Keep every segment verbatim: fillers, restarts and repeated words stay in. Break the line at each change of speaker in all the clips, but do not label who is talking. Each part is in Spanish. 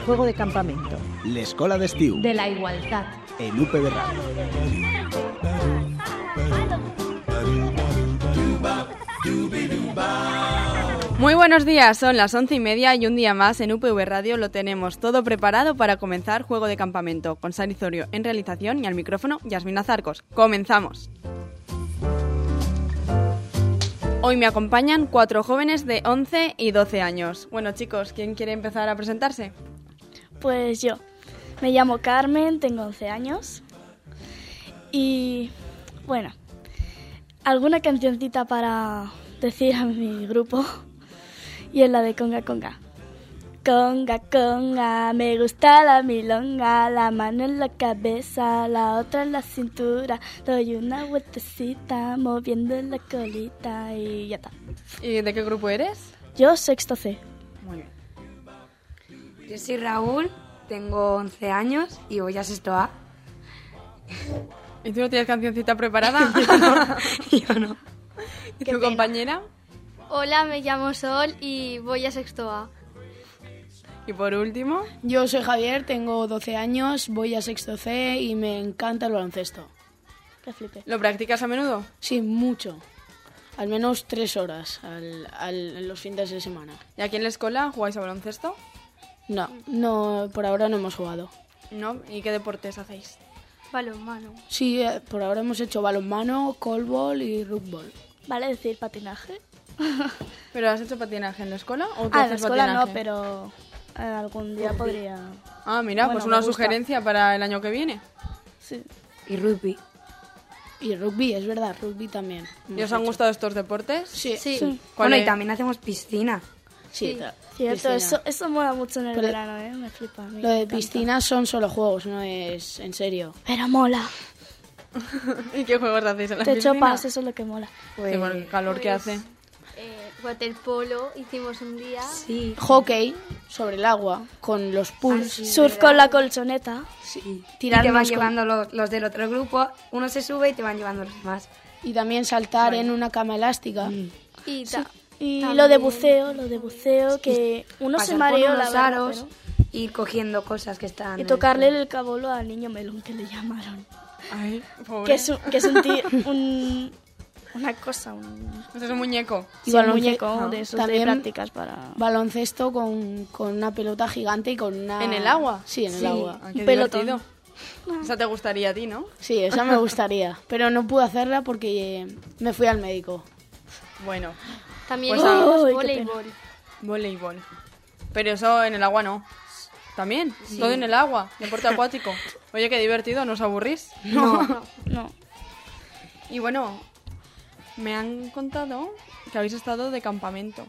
Juego de campamento.
L'escola d'estiu.
De la igualdad.
En U P B Radio.
Muy buenos días, son las once y media y un día más en U P V Radio lo tenemos todo preparado para comenzar Juego de Campamento, con Sari Zorio en realización y al micrófono Yasmina Zarcos. ¡Comenzamos! Hoy me acompañan cuatro jóvenes de once y doce años. Bueno, chicos, ¿quién quiere empezar a presentarse?
Pues yo. Me llamo Carmen, tengo once años. Y, bueno, alguna cancioncita para decir a mi grupo. Y es la de Conga Conga. Conga Conga, me gusta la milonga, la mano en la cabeza, la otra en la cintura. Doy una vueltecita moviendo la colita y ya está.
¿Y de qué grupo eres?
Yo, sexto C.
Muy bien.
Yo soy Raúl, tengo once años y voy a sexto A.
¿Y tú no tienes cancioncita preparada?
Yo no.
¿Y tu compañera?
Hola, me llamo Sol y voy a sexto A.
Y por último...
Yo soy Javier, tengo doce años, voy a sexto C y me encanta el baloncesto.
Qué flipe.
¿Lo practicas a menudo?
Sí, mucho. Al menos tres horas al, al, en los fines de semana.
¿Y aquí en la escuela jugáis a baloncesto?
No, no, por ahora no hemos jugado.
¿No? ¿Y qué deportes hacéis?
Balonmano.
Sí, eh, por ahora hemos hecho balonmano, callball y rugby.
¿Vale decir patinaje?
¿Pero has hecho patinaje en la escuela o tú
Ah, en la
haces
escuela
patinaje?
no, pero eh, algún día podría...
Ah, mira,
Bueno,
pues una
me gusta.
sugerencia para el año que viene.
Sí.
Y rugby.
Y rugby, es verdad, rugby también.
¿Y
hemos
os han
hecho.
gustado estos deportes?
Sí,
Sí.
sí.
¿Cuál
Bueno,
es?
y también hacemos piscina.
sí,
Sí.
ta-
Cierto,
piscina.
eso, eso mola mucho en el
Pero-
verano, ¿eh? Me flipa. me
Lo de
encanta.
piscina son solo juegos, no es en serio.
Pero mola.
¿Y qué juegos hacéis en la
Te
piscina?
chopas, eso es lo que mola.
Pues,
Sí, por el calor que
Pues,
hace.
Eh, waterpolo hicimos un día.
sí.
Hockey sobre el agua con los pools.
sí.
Surf con la colchoneta.
Sí. Y
Tirar
te van
unos con-
llevando los, los del otro grupo, uno se sube y te van llevando los demás.
Y también saltar en una cama elástica.
Y ta-
Y
También.
lo de buceo, lo de buceo, que uno se
Pasar
mareó,
por
la
unos
verdad,
aros,
pero-
ir cogiendo cosas que están...
Y
en
tocarle
el-
el cabolo al niño melón, que le llamaron.
Ay, pobre.
Que es un, que es un, ti- un- una cosa, un,
Este es un muñeco.
sí,
Y
un
balonce-
muñeco
no,
de esos
también-
de prácticas para...
Baloncesto con, con una pelota gigante y con una...
¿En el agua?
Sí, en el
Sí.
agua.
Ah, qué
Un pelotón.
divertido. Esa te gustaría a ti, ¿no?
Sí, esa me gustaría. Pero no pude hacerla porque me fui al médico.
Bueno,
también
Pues,
hicimos
ay, qué
voleibol.
voleibol. Pero eso en el agua no. ¿También? Todo en el agua, deporte acuático. Oye, qué divertido, ¿no os aburrís?
No, no.
Y bueno, me han contado que habéis estado de campamento.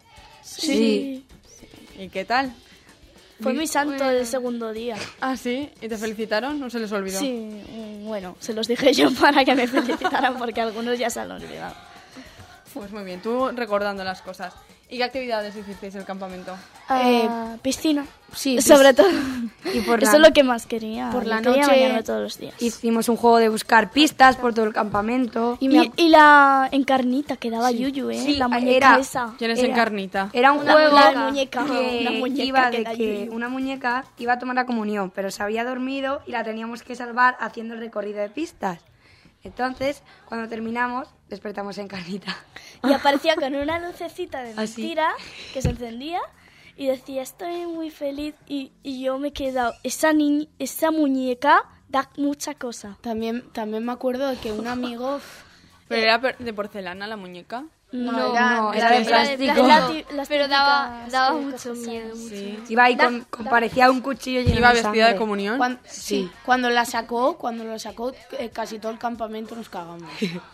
Sí.
¿Y qué tal?
Fue mi santo el segundo día.
Ah, sí, ¿y te felicitaron? ¿No se les olvidó?
Sí, mm, bueno, se los dije yo para que me felicitaran porque algunos ya se han olvidado.
Pues muy bien, tú recordando las cosas. ¿Y qué actividades hicisteis en el campamento?
Ah, piscina.
Sí,
Sobre todo.
Y por
Eso
la-
es lo que más quería.
por
Yo
la
quería
noche-
bañarme todos los días.
Hicimos un juego de buscar pistas por todo el campamento.
Y,
Y me-
y la encarnita que daba Yuyu, ¿eh?
Sí,
la muñeca
era-
esa.
¿Quién es
Era-
Encarnita?
Era un
Una
juego
muñeca. muñeca,
que
una muñeca
iba
que
de
da
que
yuyu.
una muñeca iba a tomar la comunión, pero se había dormido y la teníamos que salvar haciendo el recorrido de pistas. Entonces, cuando terminamos, despertamos en Carnita.
Y aparecía con una lucecita de
¿Ah, sí?
mentira que se encendía y decía, estoy muy feliz. Y, y yo me he quedado, esa, ni- esa muñeca da mucha cosa.
También, también me acuerdo de que un amigo...
¿Pero era per- de porcelana la muñeca?
No, era,
no,
era
era
de
de
plástico.
plástico.
La ti- las
Pero daba,
típicas,
daba
eh,
mucho
cosas
miedo.
esas.
Sí.
Iba ahí con, con- parecía un cuchillo lleno
¿Iba
de
vestida
sangre.
de comunión?
Cuan- sí, cuando la sacó, cuando lo sacó, eh, casi todo el campamento nos cagamos.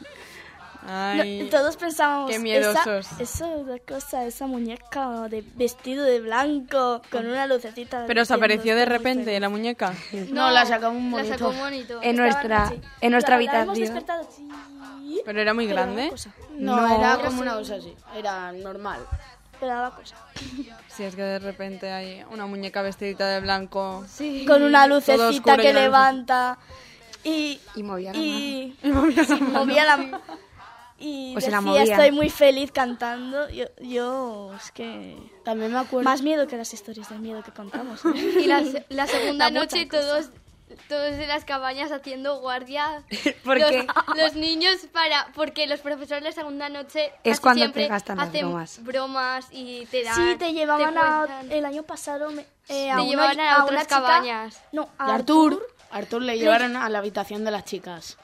Ay,
No, todos pensábamos,
qué miedosos.
Esa, esa otra cosa, esa muñeca de vestido de blanco con una lucecita.
¿pero os
diciendo,
apareció de
"Estoy muy
repente
feliz".
la muñeca?
No, la sacó un
La sacó
monitor.
un monitor.
En nuestra,
Estaban así.
en nuestra
La- la hemos
habitación.
despertado, sí.
¿Pero era muy
Pero
grande?
daba cosa.
No,
No,
era
era
como una cosa así. Era normal.
Pero daba cosa.
Si es que de repente hay una muñeca vestidita de blanco.
Con una
Todo
lucecita
oscuro,
que
llena de luz.
levanta. Y,
Y movía la
y,
Y movía la
sí, movía la y
O se la
decía,
movían.
estoy muy feliz cantando. Yo, yo es que...
También me acuerdo.
Más miedo que las historias de miedo que contamos.
Y la, se- la segunda
Da mucha
noche
cosa.
todos, todos en las cabañas haciendo guardia.
¿Por
los,
qué?
los niños para... Porque los profesores la segunda noche
Es
casi
cuando
siempre
te gastan las
hacen
bromas.
bromas y te dan...
Sí, te llevaban a...
cuentan.
El año pasado me, eh, a
Te
una,
llevaban a
a
otras
una chica-
cabañas.
No,
Y
a
Artur, Artur le llevaron a la habitación de las chicas.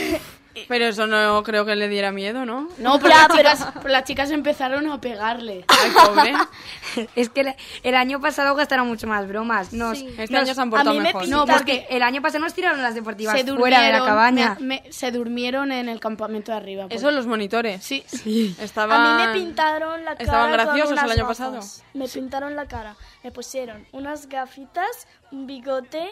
Pero eso no creo que le diera miedo, ¿no?
No, pero, las, chicas, pero las chicas empezaron a pegarle.
Ay, pobre.
Es que el, el año pasado gastaron mucho más bromas. Nos,
Sí.
Este
nos-
año se han
a
portado
mí me
mejor.
pinta-
No,
Las
porque el año pasado nos tiraron las deportivas
Se
fuera de la
durmieron,
cabaña.
me- me- se durmieron en el campamento de arriba. pues.
Eso los monitores.
Sí.
Estaban...
A mí me pintaron la cara
¿Estaban
con
graciosos
unas
el año
gafas.
pasado?
Me pintaron la cara. Me pusieron unas gafitas, un bigote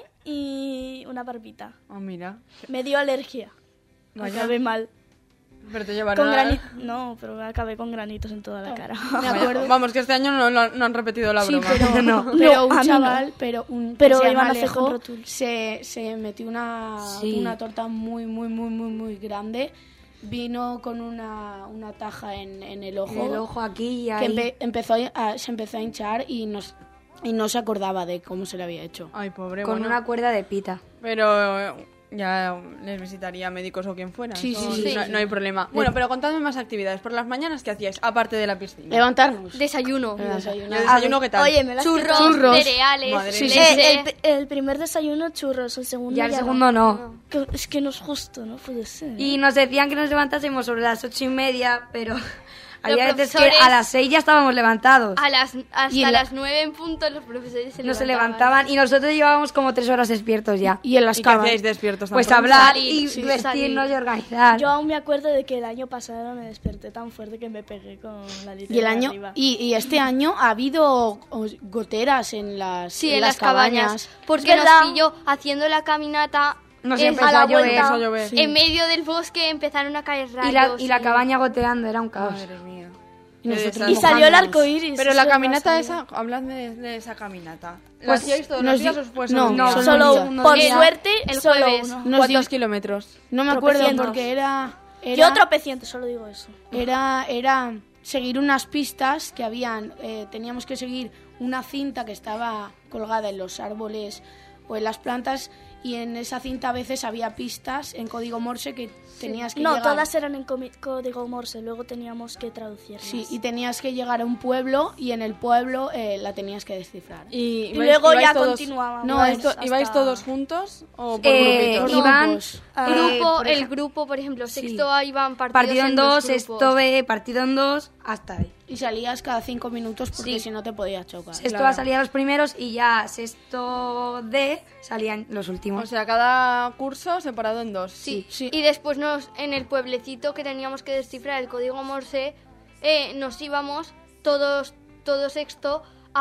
y una barbita.
Oh, mira.
Me dio alergia.
Vaya.
Acabé mal.
Pero te llevaron
Con
a-
granitos. No, pero acabé con granitos en toda la cara.
Me
Vaya.
acuerdo.
Vamos, que este año no, lo- no han repetido la
Sí,
broma.
pero,
No.
pero
No, a
un
mí
chaval,
no.
pero un
Pero
que se
iban
llama
a hacer con
Alejo,
Rotul.
se, se metió una,
Sí.
una torta muy, muy, muy, muy, muy grande. Vino con una, una taja en, en el ojo.
En el ojo aquí y
que
ahí.
empe- empezó a- se empezó a hinchar y, nos, y no se acordaba de cómo se le había hecho.
Ay, pobre,
Con
bueno.
una cuerda de pita.
Pero eh, ya les visitaría médicos o quien fuera.
Sí,
Eso
sí, sí.
No, no hay problema. Bueno, pero contadme más actividades. Por las mañanas, ¿qué hacíais? Aparte de la piscina.
Levantarnos.
Desayuno.
Y desayunar.
¿Y el desayuno qué tal?
Oye, me las
Churros,
Churros.
cereales,
Madre
Sí,
mía.
sí.
leche.
Eh, el, el primer desayuno churros, el segundo
Ya el
ya
segundo no.
Que- Es que no es justo, no puede ser.
Y nos decían que nos levantásemos sobre las ocho y media, pero había veces que
profesores-
a las seis ya estábamos levantados.
A las, hasta
Y en la-
las nueve en punto los profesores se
No se
levantaban.
levantaban y nosotros llevábamos como tres horas despiertos ya.
Y en las
¿Y qué
camas.
hacíais despiertos tan
Pues
pronto?
hablar
Salir,
y
sí,
vestirnos
salir.
y organizar.
Yo aún me acuerdo de que el año pasado me desperté tan fuerte que me pegué con la litera
Y el
de
año
arriba.
y, y este año ha habido oh, goteras en las
Sí, en las cabañas. Porque
Es verdad.
nos pilló haciendo la caminata.
Nos
en-
empezó
a la
a llover.
vuelta.
Empezó a llover.
Sí.
En medio del bosque empezaron a caer rayos.
Y la, y la cabaña goteando, era un caos.
Madre mía.
Y nosotros
Qué
Y salió el
mojándonos.
arco iris.
Pero
eso
la
es
caminata
más
esa, habladme de, de esa caminata. ¿La
Pues
hacíais todos
nos
los días
di-
o fue
no,
solo un
no,
día?
solo
Solo
un día.
uno. Por
El-
suerte,
el
solo
jueves.
uno.
Nos
¿Cuántos
di-
kilómetros?
No me acuerdo
Tropecientos.
porque era, era
Yo tropecientos, solo digo eso.
era era seguir unas pistas que habían eh, teníamos que seguir una cinta que estaba colgada en los árboles o en las plantas y en esa cinta a veces había pistas en código Morse que tenías que
No,
llegar.
todas eran en comi- código Morse, luego teníamos que traducirlas.
Sí, y tenías que llegar a un pueblo y en el pueblo eh, la tenías que descifrar.
Y,
Y
ibais-
luego
ibais
ya
todos-
continuábamos.
No, esto,
hasta-
¿ibais todos juntos o por
Eh,
grupitos?
Por
iban
grupos.
eh,
Grupo,
por
el
ej-
grupo, por ejemplo,
Sí.
sexto A iban partidos
partido en dos,
grupos.
sexto B, partido en dos, hasta ahí.
Y salías cada cinco minutos porque
Sí.
si no te podías chocar.
Sexto
Claro.
A salían los primeros y ya sexto D salían los últimos.
O sea, cada curso separado en dos.
Sí.
Sí.
Y después nos, en el pueblecito que teníamos que descifrar el código Morse, eh, nos íbamos todos, todo sexto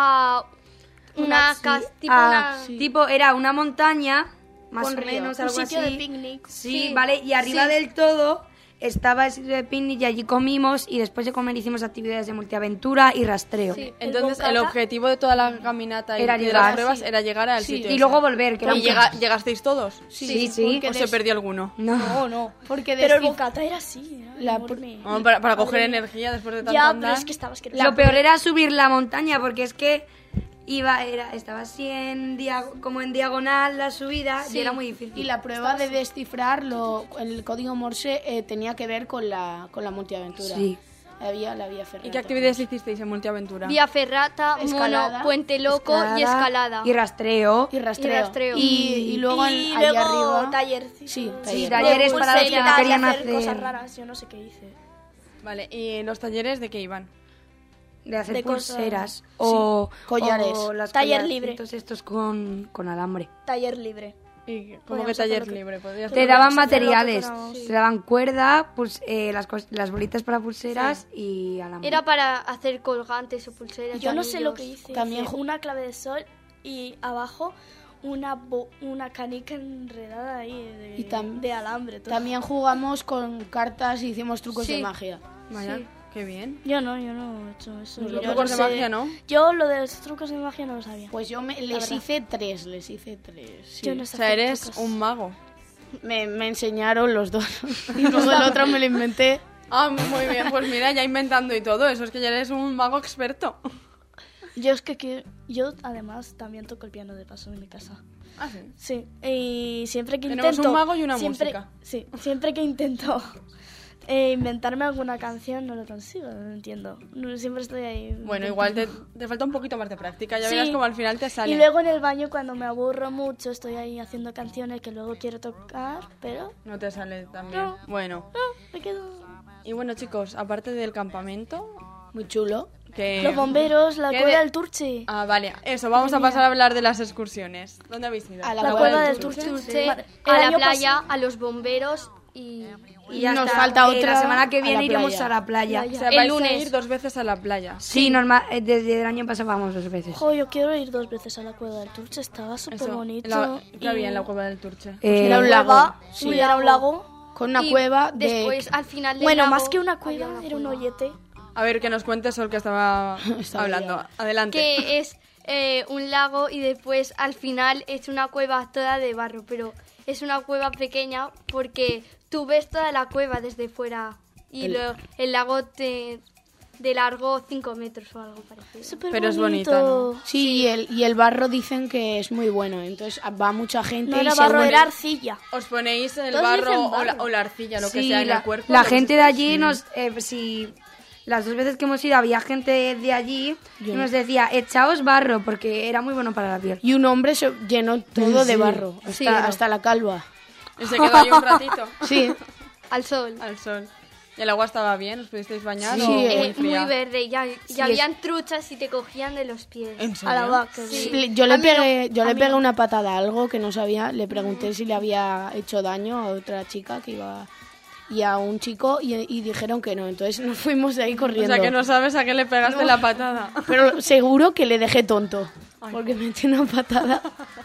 a una
Sí,
casa, tipo
ah,
una...
sí.
tipo, era una montaña, más
Con
o
río.
menos,
Un
algo
sitio
así.
de picnic.
Sí,
Sí,
vale, y arriba
sí.
del todo estaba el sitio de picnic y allí comimos y después de comer hicimos actividades de multiaventura y rastreo.
Sí.
Entonces,
El
el
bocata-
objetivo de toda la caminata y,
Era
y de
llegar,
las pruebas
sí.
era llegar al
Sí.
sitio.
Y
ese.
luego volver, que era
¿Y
un
llega- llegasteis todos?
Sí, sí.
porque
¿O se
des-
perdió alguno?
No.
No, no, porque
Pero el
descif-
bocata era así, era
La
enorme.
Vamos, para, para
Madre
coger
mía.
energía después de tanto
Ya,
andar.
pero es que estaba asqueroso.
Lo peor era subir la montaña porque es que iba, era, estaba así en dia- como en diagonal la subida y era muy difícil.
Y la prueba de descifrar lo, el código Morse eh, tenía que ver con la, con la multiaventura.
Sí.
Había la vía ferrata.
¿Y qué actividades hicisteis en multiaventura?
Vía ferrata,
Escalada,
mono, puente loco y escalada.
Y rastreo.
Y rastreo.
Y rastreo.
Y, y luego en-
y
allá
luego
arriba...
tallercitos.
Sí,
Sí,
taller.
talleres
De
para los que no
pulseritas,
querían
de hacer
hacer,
cosas raras, yo no sé qué hice.
Vale, ¿y los talleres de qué iban?
de hacer
de cosas-
pulseras o
collares.
o las
Taller
collarcitos estos con, con alambre.
Taller libre.
¿Y cómo que
Podíamos
taller
hacer lo que-
libre? ¿Podías
Te
hacer-
daban
hacer lo que
materiales,
queramos.
te daban cuerda, pues, eh, las, cos- las bolitas para pulseras y alambre.
Era para hacer colgantes o pulseras.
Yo no sé lo
anillos.
que hice.
También
Hice
ju-
una clave de sol y abajo una bo- una canica enredada ahí de,
Y tam-
de alambre. todo.
También jugamos con cartas y hicimos trucos
Sí.
de magia.
Vaya,
Sí.
qué bien.
Yo no, yo no he hecho eso.
Los
Yo
trucos
no
de
sé-
magia, ¿no?
Yo lo de los trucos de magia no lo sabía.
Pues yo me, les
verdad.
hice tres, les hice tres. sí.
Yo no
O
sé
sea,
hacer
eres
trucos.
un mago.
me, me enseñaron los dos. Y luego el otro me lo inventé.
Ah, muy bien, pues mira, ya inventando y todo, eso es que ya eres un mago experto.
Yo es que quiero, yo además también toco el piano de paso en mi casa.
Ah, sí.
Sí, y siempre que
Tenemos
intento...
un mago y una
siempre,
música.
Sí, siempre que intento eh, inventarme alguna canción no lo consigo, no lo entiendo. No, siempre estoy ahí...
Bueno, igual te, te falta un poquito más de práctica, ya
Sí.
verás como al final te sale.
Y luego en el baño cuando me aburro mucho estoy ahí haciendo canciones que luego quiero tocar, pero
No te sale también.
No.
Bueno,
no, me quedo...
y bueno chicos, aparte del campamento,
Muy chulo.
que...
Los bomberos, la
¿Qué
cueva
de-
del Turche.
Ah, vale, eso, vamos a pasar a hablar de las excursiones. ¿Dónde habéis ido?
A la,
La
cueva
cueva
del
del
Turche.
Turche.
Turche,
Vale.
a
El
la
año
playa,
pasado-
a los bomberos y...
Y ya
Nos
está.
falta
Eh,
otra
la semana que
a
viene
la
iremos
playa.
a la playa.
Playa.
O sea,
El
vais a
lunes.
ir dos veces a la playa.
Sí, normal, eh, desde el año pasado vamos dos veces.
Jo, yo quiero ir dos veces a la cueva del Turche, estaba súper
Eso,
bonito.
la- ¿Qué
y-
había en la cueva del Turche?
Eh,
Era un lago.
Cueva,
Sí.
sí, era un lago.
Con una
y
cueva de...
Después, al final del
Bueno,
lago,
más que una
había
cueva,
una
era un
cueva.
hoyete.
A ver, que nos cuentes Sol que estaba
Estaba
hablando.
liada.
Adelante.
Que es eh, un lago y después al final es una cueva toda de barro, pero es una cueva pequeña porque tú ves toda la cueva desde fuera y
El-
lo- el lago te de largo cinco metros o algo parecido.
Súper
Pero es
bonito.
bonita, ¿no?
Sí, Y, el, y el barro dicen que es muy bueno, entonces va mucha gente
No
y
era
se
barro,
une-
era arcilla.
Os ponéis el
Todos
barro
dicen
o la,
barro.
o la arcilla, lo que
Sí,
sea, en
la,
el cuerpo.
la
lo
gente
que-
de allí nos... Eh, si las dos veces que hemos ido había gente de allí y
Yo
nos decía, echaos barro, porque era muy bueno para la piel.
Y un hombre se llenó todo de
Sí.
barro, hasta,
Sí.
hasta la calva.
Y se quedó ahí un ratito
Sí,
Al sol.
al sol. ¿Y el agua estaba bien? ¿Os pudisteis bañar?
Sí,
o muy
Eh, muy
fría?
verde, ya, y
Sí,
habían truchas y te cogían de los pies.
¿En serio?
A la vaca.
Sí.
Le- yo le
A mí no,
pegué, yo
a
le
mí
pegué
no.
una patada a algo que no sabía, le pregunté si le había hecho daño a otra chica que iba y a un chico y, y dijeron que no, entonces nos fuimos de ahí
O
corriendo.
sea, que no sabes a qué le pegaste
No.
la patada.
Pero seguro que le dejé tonto, porque me echó una patada.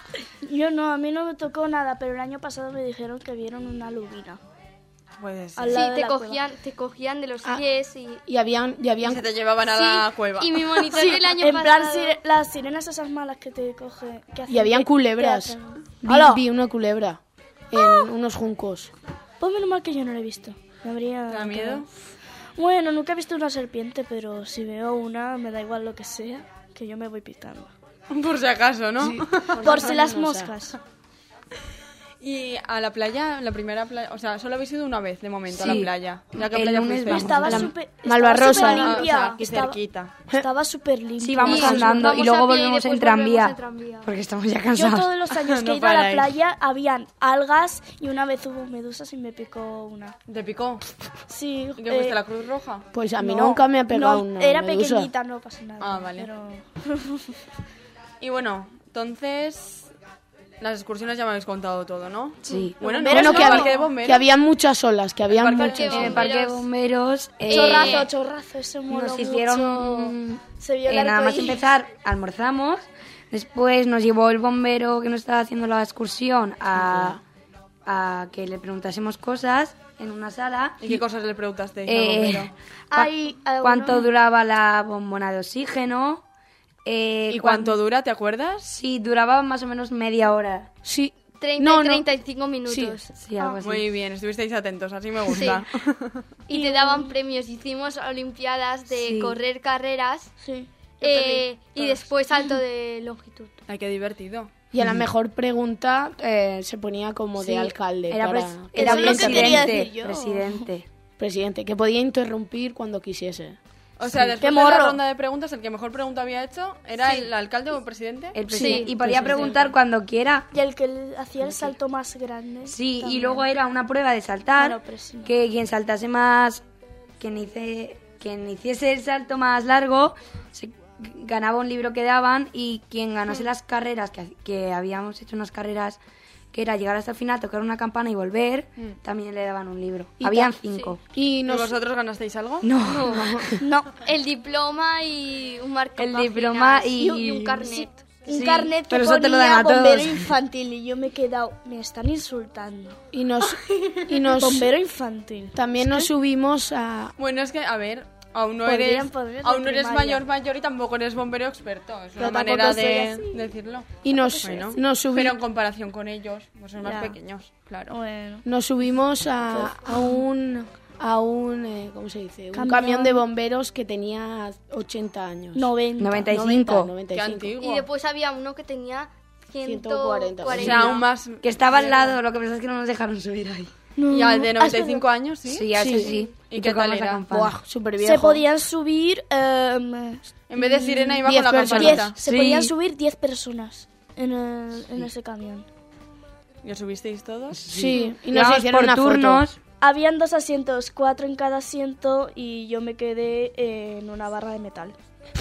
Yo no, a mí no me tocó nada, pero el año pasado me dijeron que vieron una lubina.
Puede ser.
Al
Sí,
lado de
te
la
cogían, te cogían de los
Ah.
pies y...
Y habían, y
Y
habían
se te llevaban a
Sí,
la cueva.
Y mi monitor del año
en plan,
pasado...
sire- las sirenas esas malas que te coge. Que hacen
y habían
que- que
culebras.
hacen-
Vi,
¡Hala!
vi una culebra en unos juncos.
Pues menos mal que yo no la he visto. Me habría
¿Te da miedo?
Bueno, nunca he visto una serpiente, pero si veo una, me da igual lo que sea, que yo me voy picando.
Por si acaso, ¿no?
Por si las
no, o sea.
moscas.
Y a la playa, la primera playa, o sea, solo habéis ido una vez de momento a
Sí.
la playa. ¿Ya qué
El
playa
lunes
fuisteis?
vamos.
Estaba
a la-
súper
Malvarrosa.
estaba
Ah,
súper
o
limpia.
sea, aquí
estaba,
cerquita.
estaba súper limpia.
Sí, vamos
Y
andando
vamos
y luego
a pie y
volvemos en
después
tranvía,
volvemos en tranvía.
porque estamos ya
Yo
cansados.
todos los años que
No
he ido a la
paráis.
playa habían algas y una vez hubo medusas y me picó una.
¿Te picó?
Sí.
¿Y qué
eh,
fuiste, la Cruz Roja?
Pues a mí
no,
nunca me ha pegado
no,
una
Era
medusa.
pequeñita, no pasa nada.
Ah, vale.
Pero...
Y bueno, entonces... Las excursiones ya me habéis contado todo, ¿no?
Sí.
Bueno,
Bomberos
no,
Bueno,
que
que,
el
había,
parque de bomberos.
que había muchas olas, que había
parque de
muchas
bomberos.
En el
olas.
parque de bomberos eh,
Chorrazo, chorrazo, ese moló
nos hicieron...
mucho. Se vio el
eh, nada más
arcoíris.
empezar, almorzamos. Después nos llevó el bombero que nos estaba haciendo la excursión a, a que le preguntásemos cosas en una sala.
¿Y qué cosas le preguntasteis al
Eh,
bombero?
cua-
Hay alguno-
¿Cuánto duraba la bombona de oxígeno? Eh,
¿Y
cuán-
cuánto dura, te acuerdas?
Sí, duraba más o menos media hora.
Sí.
treinta
No,
y
no.
treinta y cinco minutos.
Sí, algo así.
Muy bien, estuvisteis atentos, así me gusta.
Y te daban premios. Hicimos olimpiadas de
Sí.
correr carreras
Sí. yo
eh,
perdí
y
todas.
después salto de longitud.
Ay, qué divertido.
Y a la mejor pregunta eh, se ponía como de
Sí,
alcalde.
Era,
para-
pres- era
Es lo que quería
presidente.
decir yo.
Presidente.
presidente, que podía interrumpir cuando quisiese.
O sea, después
¡Qué
de la
morro!
ronda de preguntas, el que mejor pregunta había hecho era el alcalde o el presidente.
El presidente.
Sí,
y podía preguntar cuando quiera.
Y el que le- hacía el salto más grande.
Sí, y
también.
luego era una prueba de saltar,
Bueno, pero sí, no.
que quien saltase más, quien, hice, quien hiciese el salto más largo, se ganaba un libro que daban, y quien ganase las carreras, que, que habíamos hecho unas carreras que era llegar hasta el final, tocar una campana y volver, también le daban un libro.
Y
Habían
ta-
cinco.
Y
¿Y
nos,
vosotros ganasteis algo?
No,
No.
El diploma y un marco
El diploma y-
y un carnet.
Un
Sí,
carnet que
pero eso te lo dan
ponía
a todos.
bombero infantil y yo me he quedado, me están insultando.
y nos, y nos
Bombero infantil.
también nos subimos a...
Bueno, es que, a ver, aún no
Podrían
eres,
poner de
aún no eres
primaria.
mayor mayor y tampoco eres bombero experto. Es
Pero
una
tampoco
manera
soy
de
así.
decirlo.
Y nos,
Bueno,
nos, subi-
pero en comparación con ellos, pues son más
Ya.
pequeños, claro.
Bueno.
nos subimos a, a un a un, eh, ¿cómo se dice? Un
Camión.
camión de bomberos que tenía ochenta años.
noventa.
noventa y cinco.
noventa, noventa y
Qué
cinco.
antiguo.
Y después había uno que tenía ciento
ciento cuarenta.
O sea, aún más...
Que estaba al lado, lo que pasa es que no nos dejaron subir ahí.
¿Y al de
Ah,
noventa y cinco años, sí?
Sí, eso
Sí.
sí.
¿Y qué
tocamos
tal
la
era?
campana.
Buah, súper viejo.
Se podían subir... em,
En vez de sirena iba
diez
con la
personas.
diez,
campanita.
se
Sí.
podían subir diez personas en, el- en ese camión.
¿Y os subisteis todos?
Sí, y nos
Íbamos
hicieron
por
una
turnos.
foto.
Habían dos asientos, cuatro en cada asiento y yo me quedé en una barra de metal.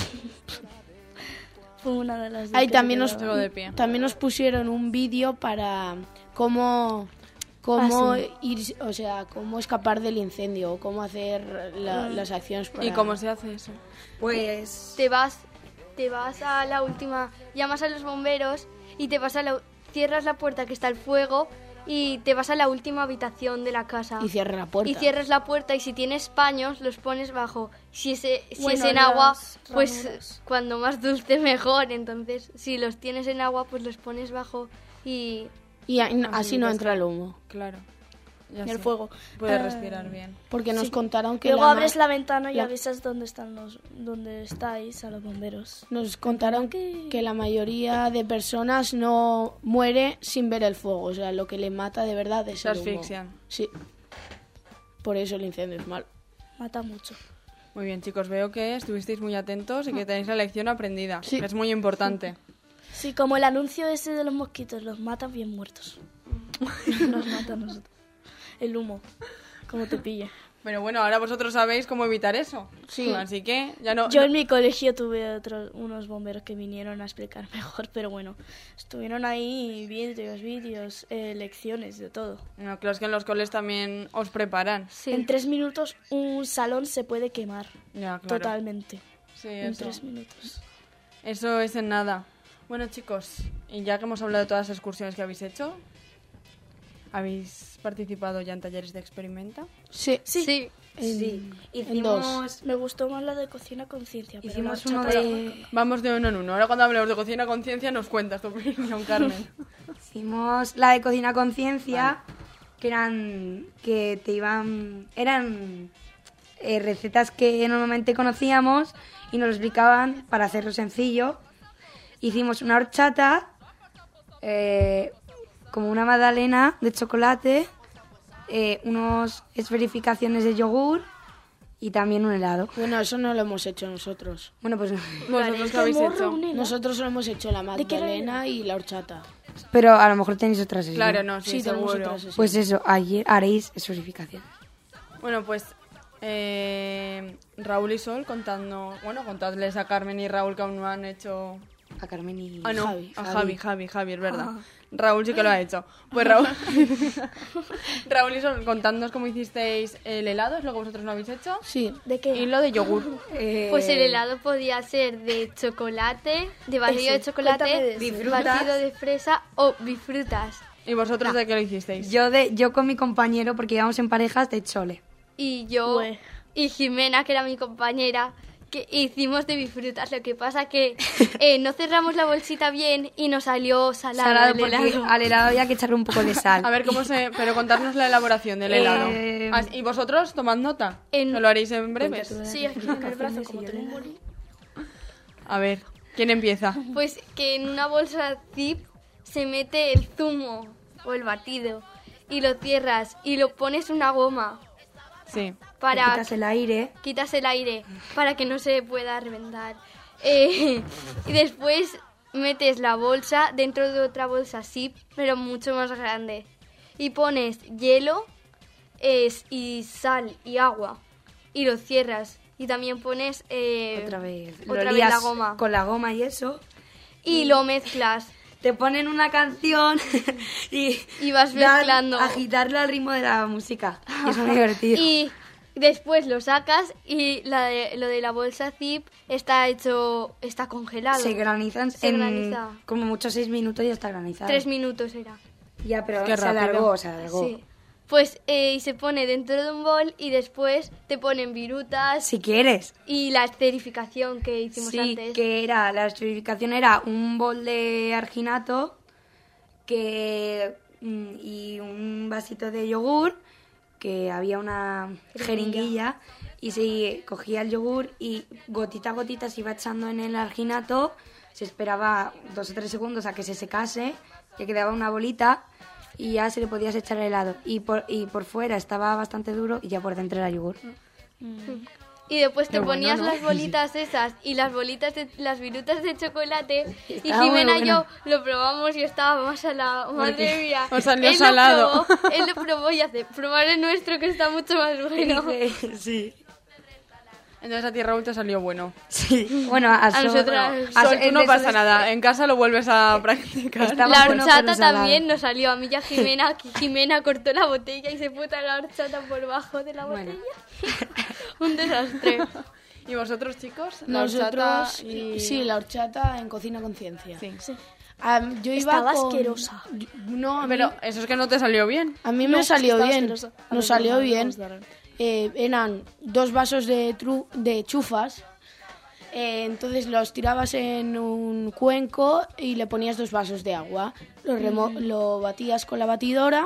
Fue una de las dos
Ahí
que
también
se
nos,
quedó.
Luego de pie.
también nos pusieron un vídeo para cómo, cómo
Ah, sí.
ir, o sea, cómo escapar del incendio, o cómo hacer la- las acciones para...
¿Y cómo se hace eso?
Pues...
Te vas, te vas a la última, llamas a los bomberos y te vas a la, cierras la puerta que está el fuego y te vas a la última habitación de la casa.
Y cierra la puerta.
Y cierras la puerta y si tienes paños los pones bajo. Si es, si
Bueno,
es en agua,
las
pues
rameras.
cuando más dulce mejor. Entonces, si los tienes en agua, pues los pones bajo y...
Y a-
Así
así no
ya
entra el humo.
Claro. Ya
En el
sé.
fuego.
Puedes
Eh,
respirar bien.
Porque nos
Sí.
contaron que
Luego
la,
abres la ventana y
la-
avisas dónde están los, dónde estáis a los bomberos.
nos contaron que la mayoría de personas no muere sin ver el fuego. O sea, lo que le mata de verdad es
Se
el humo.
asfixian.
Sí. Por eso el incendio es malo.
Mata mucho.
Muy bien, chicos, veo que estuvisteis muy atentos y que tenéis la lección aprendida.
Sí.
Que es muy importante.
Sí, como el anuncio ese de los mosquitos, los matan bien muertos. Nos mata a nosotros. El humo, como te pilla.
Pero bueno, ahora vosotros sabéis cómo evitar eso.
Sí.
Así que ya no...
Yo en mi colegio tuve otros, unos bomberos que vinieron a explicar mejor, pero bueno, estuvieron ahí vídeos, vídeos, eh, lecciones, de todo.
No, claro, es que en los coles también os preparan.
Sí.
En tres minutos un salón se puede quemar
Ya, claro.
totalmente.
Sí,
En
eso.
tres minutos.
Eso es en nada. Bueno, chicos, y ya que hemos hablado de todas las excursiones que habéis hecho, ¿habéis participado ya en talleres de experimenta?
Sí.
Sí,
Sí.
En,
Sí.
en
Hicimos...
dos.
me gustó más la de cocina conciencia. pero
Hicimos
la
uno
horchata-
de...
Vamos de uno en uno. Ahora cuando hablemos de cocina conciencia nos cuentas tu opinión, Carmen.
Hicimos la de cocina conciencia, que eran que te iban eran eh, recetas que normalmente conocíamos y nos lo explicaban para hacerlo sencillo. Hicimos una horchata, eh, como una magdalena de chocolate, eh, unos esferificaciones de yogur y también un helado.
Bueno, eso no lo hemos hecho nosotros.
Bueno, pues
¿Vosotros qué habéis
Morro,
hecho?
un helado.
Nosotros lo hemos hecho la
¿De qué era?
magdalena y la horchata.
pero a lo mejor tenéis otra sesión.
Claro, no, sí,
Sí, tenemos
seguro.
otra sesión.
Pues eso, ayer haréis esferificación.
Bueno, pues eh, Raúl y Sol contando, bueno, contadles a Carmen y Raúl que aún no han hecho...
A Carmen y...
Ah, no,
Javi,
a
Javi.
Javi, Javi, Javi, es verdad. Raúl sí que lo ha hecho. Pues Raúl, Raúl y Sol, contadnos cómo hicisteis el helado, es lo que vosotros no habéis hecho.
Sí.
¿De qué?
Y lo de yogur.
Eh,
Pues el helado podía ser de chocolate, de batido
Ese,
de chocolate,
cuéntame de ese.
Bifrutas.
batido de fresa o bifrutas.
¿Y vosotros de qué lo hicisteis?
Yo, de, yo con mi compañero, porque íbamos en parejas, de chole.
Y yo
Ue.
y Jimena, que era mi compañera, que hicimos de bifrutas. Lo que pasa que eh, no cerramos la bolsita bien y nos salió salado,
Salado,
el
porque
helado.
al helado había que echarle un poco de sal.
A ver, ¿cómo se...? Pero contarnos la elaboración del
Eh,
helado. Ah, ¿Y vosotros tomad nota?
En-
¿Que lo haréis en breves?
Sí, aquí en el brazo, como tengo un boli.
A ver, ¿quién empieza?
Pues que en una bolsa zip se mete el zumo o el batido y lo cierras y lo pones una goma
Sí.
para
Le quitas el aire.
quitas el aire para que no se pueda reventar. Eh, y después metes la bolsa dentro de otra bolsa zip, pero mucho más grande. Y pones hielo es, y sal y agua y lo cierras. Y también pones eh,
Otra vez.
otra
Lo
vez
lías
la goma.
con la goma y eso.
Y lo mezclas.
Te ponen una canción y,
Y vas
dan-
mezclando.
agitarlo al ritmo de la música. Y es muy divertido.
Y después lo sacas y la de- lo de la bolsa zip está hecho, está congelado.
Se granizan
Se
en
graniza.
como mucho seis minutos y ya está granizado.
Tres minutos era.
Ya, pero
Qué
se
rápido.
alargó, se alargó.
Sí. Pues eh, y se pone dentro de un bol y después te ponen virutas
Si quieres.
y la esterificación que hicimos
Sí,
antes.
que era, la esferificación era un bol de arginato que, mm, y un vasito de yogur que había una jeringuilla y se cogía el yogur y gotita a gotita se iba echando en el alginato, se esperaba dos o tres segundos a que se secase, que quedaba una bolita y ya se le podías echar el helado. Y por, y por fuera estaba bastante duro y ya por dentro era yogur.
Y después te
Qué bueno,
ponías
¿no?
las bolitas esas y las bolitas de, las virutas de chocolate y
Estaba muy
Jimena y
bueno.
yo lo probamos y estaba más salado. Madre mía.
Os salió
él
salado.
Lo probó, él lo probó y hace, probar el nuestro que está mucho más bueno.
Sí.
Entonces a ti, Raúl, te salió bueno.
Sí. Bueno, a,
A
Sol-
nosotras-
no,
a
a-
Sol,
en
tú no
eso
pasa
de-
nada. En casa lo vuelves a practicar.
Estaba
La
bueno,
horchata
pero salado.
también nos salió a mí y a Jimena. que Jimena cortó la botella y se puso la horchata por bajo de la
Bueno.
botella. Un desastre.
¿Y vosotros, chicos? La
Nosotros,
horchata y-
sí, la horchata en Cocina Conciencia.
Sí.
Am, yo iba
Estaba
con...
asquerosa.
No, a mí,
Pero eso es que no te salió bien.
a mí
No,
me salió
estaba
bien.
asquerosa. A
Nos
ver,
salió
vamos,
bien.
vamos a ver.
Eh, eran dos vasos de, tru- de chufas. Eh, entonces los tirabas en un cuenco y le ponías dos vasos de agua. Lo, remo- lo batías con la batidora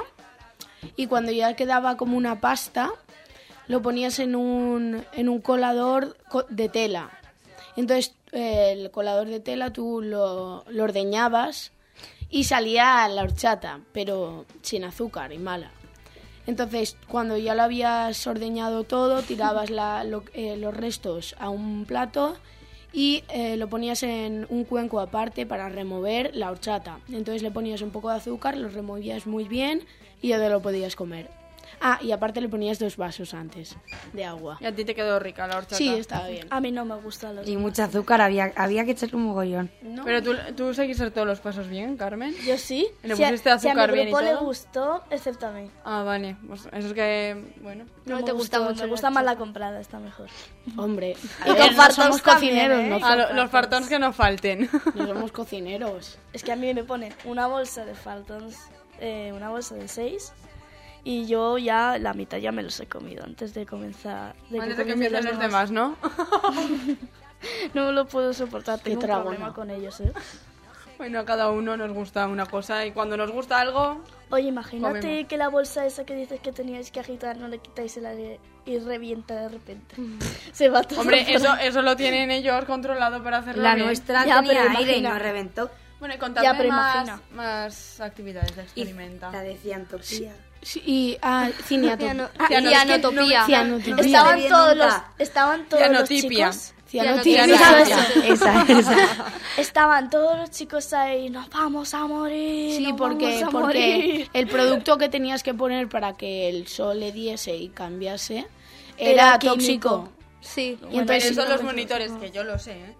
y cuando ya quedaba como una pasta, lo ponías en un, en un colador co- de tela. Entonces eh, el colador de tela tú lo, lo ordeñabas y salía la horchata, pero sin azúcar y mala. Entonces, cuando ya lo habías ordeñado todo, tirabas la- lo- eh, los restos a un plato y eh, lo ponías en un cuenco aparte para remover la horchata. Entonces le ponías un poco de azúcar, lo removías muy bien y ya te lo podías comer. Ah, y aparte le ponías dos vasos antes de agua.
Y a ti te quedó rica la horchata.
Sí, estaba bien.
A mí no me gustan los
Y mucho azúcar, había, había que echarle un mogollón.
¿No?
Pero tú, tú seguiste todos los pasos bien, Carmen.
Yo sí.
¿Le
Si a-
pusiste azúcar
si a mi
bien y
grupo le
todo?
gustó, excepto a mí.
Ah, vale. Pues eso es que, bueno.
No
me
te gusta
gustó,
mucho
Me
la
gusta más la
horchata.
comprada, está mejor.
Hombre, a
Y
ver,
con
no
fartons
somos
también,
cocineros,
¿eh?
no,
Ah, lo- los fartons que no falten.
no somos cocineros.
Es que a mí me ponen una bolsa de faltons, eh, una bolsa de seis, y yo ya la mitad ya me los he comido antes de comenzar. De
Antes de que
comiencen
empiecen los demás, ¿no?
No lo puedo soportar, tengo un
tragona.
problema con ellos, ¿eh?
Bueno, a cada uno nos gusta una cosa y cuando nos gusta algo...
Oye, imagínate
Comemos.
que la bolsa esa que dices que teníais que agitar, no le quitáis el aire y revienta de repente. Se va todo.
Hombre,
por
eso,
ahí.
eso lo tienen ellos controlado para hacerlo
La
bien.
nuestra
Ya,
tenía
pero
aire y
imagina.
nos reventó.
Bueno, y
Ya,
contadme
pero
más,
imagina.
más actividades de
Y
experimenta.
la de ciantopía.
Sí, y ah, cineato-
Ciano-
ah,
ciano-
Cianotopía.
cianotipia.
Estaban
bien
todos los,
nunca.
estaban todos los
Cianotipia.
chicos.
cianotipia.
Cianotipia.
Esa, esa.
Estaban todos los chicos ahí, nos vamos a morir.
Sí,
nos
porque,
vamos a
porque
morir".
el producto que tenías que poner para que el sol le diese y cambiase
Era
era,
químico.
tóxico.
Sí.
Y entonces
Eso
sí,
los monitores, que yo lo sé, ¿eh?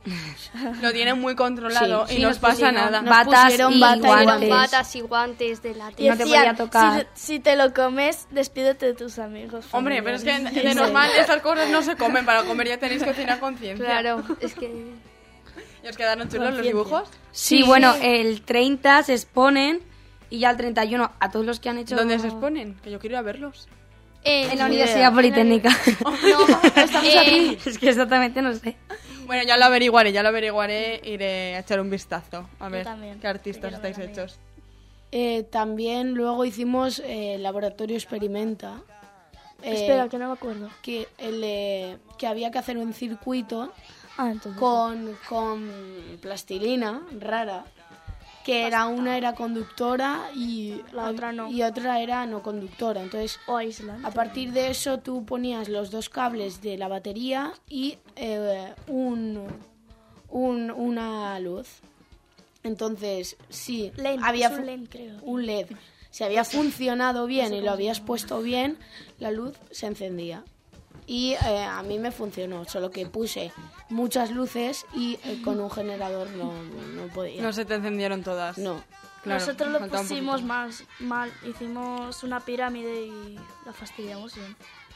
Lo tienen muy controlado
Sí,
y
sí,
no
nos
os pasa
pusieron-
nada.
nos
Batas
pusieron
y
bata y
Con
guantes.
batas y guantes de la
Y
Y no te
decían,
podía tocar.
Si, si te lo comes, despídete de tus amigos.
Hombre, pero es que
familiares".
de normal estas cosas no se comen. Para comer ya tenéis que tener conciencia.
Claro, es que...
¿Y os quedaron chulos los
Conciencia.
dibujos?
Sí, bueno, el treinta se exponen y ya el treinta y uno a todos los que han hecho...
¿Dónde se exponen? Que yo quiero ir a verlos.
En la Universidad Politécnica.
No, eh,
Es que exactamente no sé.
Bueno, ya lo averiguaré, ya lo averiguaré. Iré a echar un vistazo. A ver
también,
qué artistas
quiero
estáis
ver a mí.
hechos.
Eh, también luego hicimos eh, laboratorio experimenta. eh,
Espera, que no me acuerdo.
que, el, eh, que había que hacer un circuito
Ah, entonces.
con, con plastilina rara, que era una era conductora y
La otra no.
y otra era no conductora. Entonces,
O aislante.
a partir de eso tú ponías los dos cables de la batería y eh, un, un- una luz. Entonces, sí,
Len,
había
es un
fu-
len, creo.
un L E D. Si había funcionado bien y lo habías puesto bien, la luz se encendía. Y eh, a mí me funcionó, solo que puse muchas luces y eh, con un generador no, no podía.
No se te encendieron todas.
No.
Claro,
Nosotros lo
faltaba un
pusimos
poquito.
más mal. Hicimos una pirámide y la fastidiamos bien.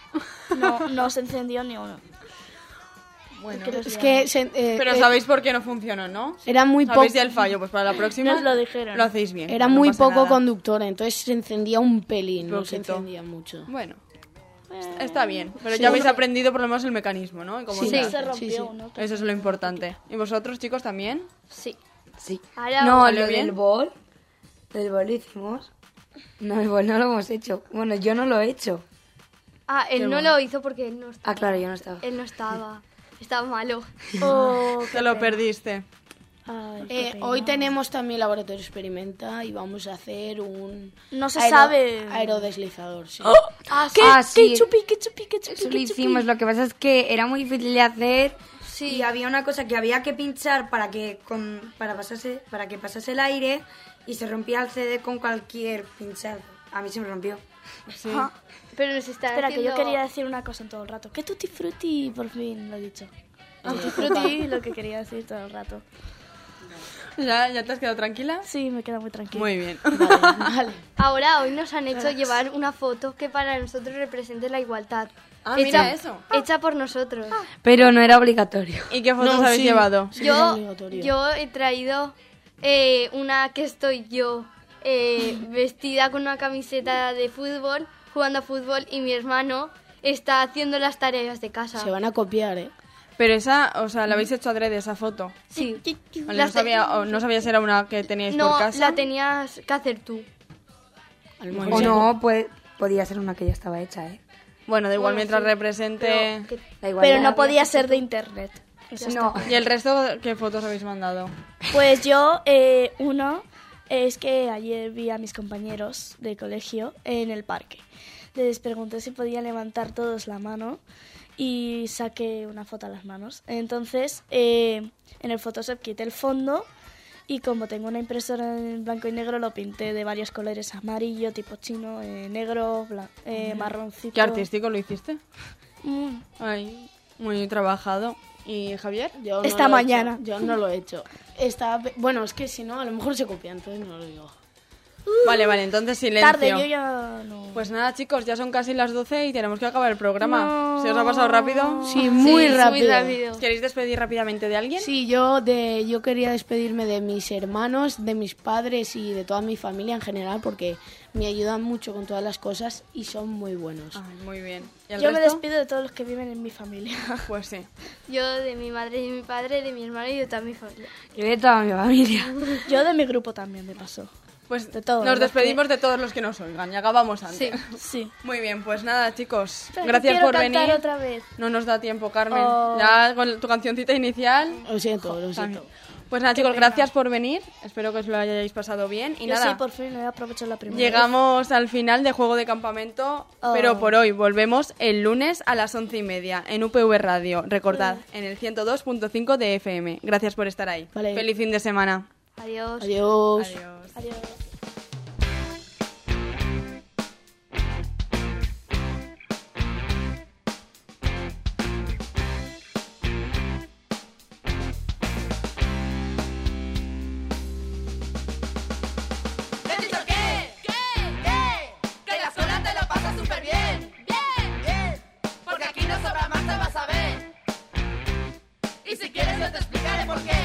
No, no se encendió ni uno.
Bueno,
¿Qué quieres
Es
decir?
que se- eh,
pero
eh,
sabéis por qué no funcionó, ¿no?
era muy poco
Sabéis ya el fallo, pues para la próxima
Nos lo dijeron.
lo hacéis bien.
era
no
muy
pasa
poco
nada.
conductora, entonces se encendía un pelín, no se
Poquito.
encendía mucho.
Bueno, está bien, pero
Sí.
ya habéis aprendido por lo menos el mecanismo, ¿no? Y cómo
Sí.
se
Se
hace.
rompió,
sí, sí.
¿no?
Eso es lo importante. ¿Y vosotros, chicos, también?
sí.
Sí.
Ahora
No,
¿salió
lo
bien?
del bol. Lo del bol lo hicimos. No, el bol no lo hemos hecho. Bueno, yo no lo he hecho.
Ah, él
Qué
no
bueno.
lo hizo porque él no estaba.
Ah, claro, yo no estaba.
Él no estaba. Estaba malo.
Oh, qué
Te lo
pena.
perdiste.
Ay, qué
Eh,
pena.
hoy tenemos también laboratorio experimenta y vamos a hacer un...
No se sabe.
Aerodeslizador, sí.
Ah, ¿qué?
Ah, sí.
¿Qué chupi, qué chupi, qué chupi,
Eso lo
qué chupi?
hicimos, lo que pasa es que era muy difícil de hacer
Sí.
y había una cosa que había que pinchar para que con, para pasase para que pasase el aire y se rompía el C D con cualquier pinchado. A mí se me rompió.
Sí.
Ah,
Pero nos están
espera, que yo
haciendo-
quería decir una cosa en todo el rato. ¿Qué tutti frutti? Por fin lo he dicho. Tutti frutti, lo que quería decir todo el rato.
¿Ya, ¿Ya te has quedado tranquila?
Sí, me queda muy tranquilo.
Muy bien.
Vale.
Ahora, hoy nos han hecho llevar una foto que para nosotros represente la igualdad.
Ah,
hecha,
mira eso.
Hecha por nosotros.
Pero no era obligatorio.
¿Y qué fotos
No,
habéis
sí.
llevado?
Sí, que es
yo,
obligatorio.
yo he traído eh, una que estoy yo eh, vestida con una camiseta de fútbol, jugando a fútbol, y mi hermano está haciendo las tareas de casa.
Se van a copiar, ¿eh?
Pero esa, o sea, la habéis hecho adrede, esa foto.
Sí.
Vale, no,
Las te-
sabía, o no sabía si era una que teníais
No,
por casa.
la tenías que hacer tú.
A lo
Muy
mejor
O
se-
no, pues, podía ser una que ya estaba hecha, ¿eh?
Bueno, da igual,
Bueno,
mientras
sí.
represente...
Pero que-
Da igual,
Pero
ya
no
había
podía
hecho
ser
tú.
de internet. Eso
No.
¿Y el resto qué fotos habéis mandado?
Pues yo, eh, uno, es que ayer vi a mis compañeros de colegio en el parque. Les pregunté si podían levantar todos la mano y saqué una foto a las manos. Entonces, eh, en el Photoshop quité el fondo y como tengo una impresora en blanco y negro, lo pinté de varios colores: amarillo, tipo chino, eh, negro, bla- eh, marroncito.
¿Qué artístico lo hiciste?
Mm.
Ay, muy trabajado. ¿Y Javier?
Yo no
Esta
lo he
mañana.
hecho. Yo no lo he hecho. Está... Bueno, es que si no, a lo mejor se copia, entonces no lo digo.
Vale, vale, entonces silencio.
Tarde, yo ya no...
Pues nada, chicos, ya son casi las doce y tenemos que acabar el programa.
No.
¿Se os ha pasado rápido?
Sí, muy
Sí,
rápido.
Muy rápido.
¿Queréis despedir rápidamente de alguien?
Sí, yo de yo quería despedirme de mis hermanos, de mis padres y de toda mi familia en general porque me ayudan mucho con todas las cosas y son muy buenos.
Ay, muy bien. ¿Y el
Yo me
resto?
despido de todos los que viven en mi familia.
Pues sí.
Yo de mi madre y de mi padre, de mi hermano y de toda mi familia.
Yo de toda mi familia.
Yo de mi grupo también, de paso.
Pues
De todos
nos
los
despedimos de todos los que nos oigan y acabamos antes.
Sí.
Sí.
Muy bien, pues nada, chicos.
Espera, que
Gracias
quiero
por
cantar
venir.
otra vez.
No nos da tiempo, Carmen.
Oh.
Ya con tu cancioncita inicial.
Lo siento, lo
También.
siento.
Pues nada, chicos, gracias por venir. Espero que os lo hayáis pasado bien. Y
Yo
nada,
sí, por fin he aprovechado la primera
llegamos al final de Juego de Campamento,
Oh.
pero por hoy volvemos el lunes a las once y media en U P V Radio. Recordad, en el ciento dos punto cinco de F M. Gracias por estar ahí.
Vale.
Feliz fin de semana.
Adiós.
Adiós.
Adiós.
vez. Adiós.
¿Te he dicho qué? ¿Qué? ¿Qué? Que la escuela te lo pasa súper bien. Bien, bien. Porque aquí no sobra más, te vas a ver. Y si quieres yo te explicaré por qué.